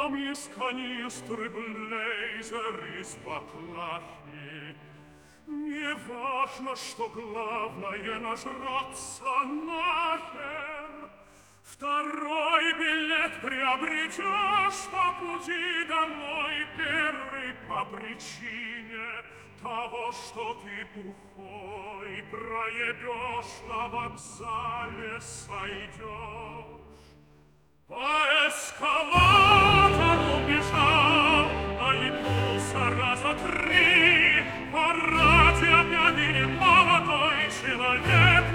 Там из канистры блейзер из баклажки. Не важно, что главное нажраться нахер. Второй билет приобретешь по пути домой, первый по причине того, что ты бухой проебешь, на вокзале сойдешь. По эскалатору бежал, наебнулся раза три. По радио пьяный молодой человек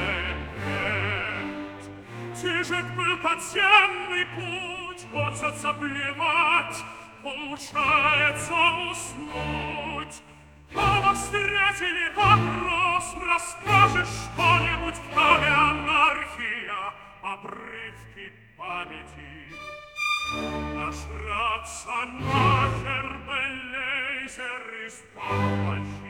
нет. Тяжек был подземный путь, хочется плевать, получается уснуть. Дома встретили вопрос, расскажешь что-нибудь, кроме анархия, обрывки памяти. Нажраться нахер блейзер из-под